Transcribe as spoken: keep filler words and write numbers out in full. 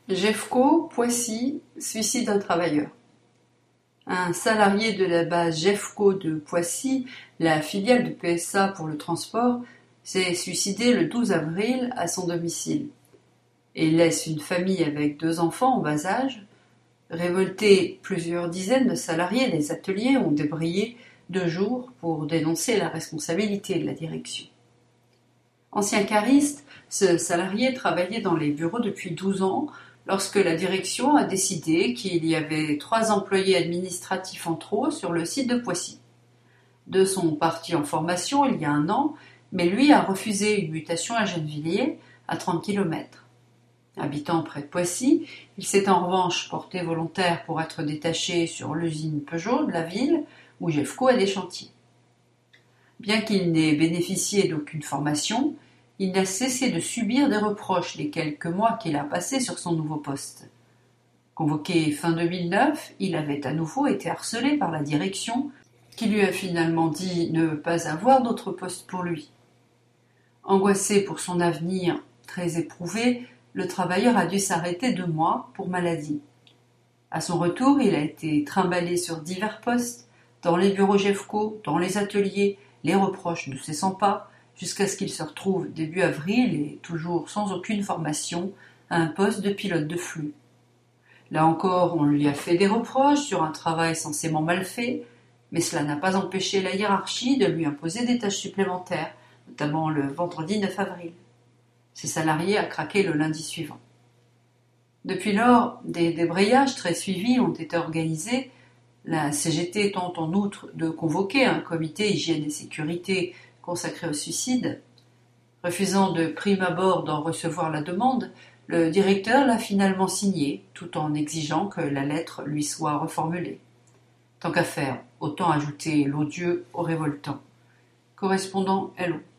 Jeffco, Poissy, suicide d'un travailleur. Un salarié de la base Jeffco de Poissy, la filiale du P S A pour le transport, s'est suicidé le douze avril à son domicile et laisse une famille avec deux enfants en bas âge. Révoltés, plusieurs dizaines de salariés des ateliers ont débrayé deux jours pour dénoncer la responsabilité de la direction. Ancien cariste, ce salarié travaillait dans les bureaux depuis douze ans lorsque la direction a décidé qu'il y avait trois employés administratifs en trop sur le site de Poissy. Deux sont partis en formation il y a un an, mais lui a refusé une mutation à Gennevilliers, à trente kilomètres. Habitant près de Poissy, il s'est en revanche porté volontaire pour être détaché sur l'usine Peugeot de la ville, où Jeffco a des chantiers. Bien qu'il n'ait bénéficié d'aucune formation, il n'a cessé de subir des reproches les quelques mois qu'il a passés sur son nouveau poste. Convoqué fin deux mille neuf, il avait à nouveau été harcelé par la direction, qui lui a finalement dit ne pas avoir d'autre poste pour lui. Angoissé pour son avenir, très éprouvé, le travailleur a dû s'arrêter deux mois pour maladie. À son retour, il a été trimballé sur divers postes, dans les bureaux Jeffco, dans les ateliers, les reproches ne cessant pas, jusqu'à ce qu'il se retrouve début avril, et toujours sans aucune formation, à un poste de pilote de flux. Là encore, on lui a fait des reproches sur un travail censément mal fait, mais cela n'a pas empêché la hiérarchie de lui imposer des tâches supplémentaires, notamment le vendredi neuf avril. Ses salariés a craqué le lundi suivant. Depuis lors, des débrayages très suivis ont été organisés, la C G T tente en outre de convoquer un comité hygiène et sécurité consacré au suicide. Refusant de prime abord d'en recevoir la demande, le directeur l'a finalement signée, tout en exigeant que la lettre lui soit reformulée. Tant qu'à faire, autant ajouter l'odieux au révoltant. Correspondant L O.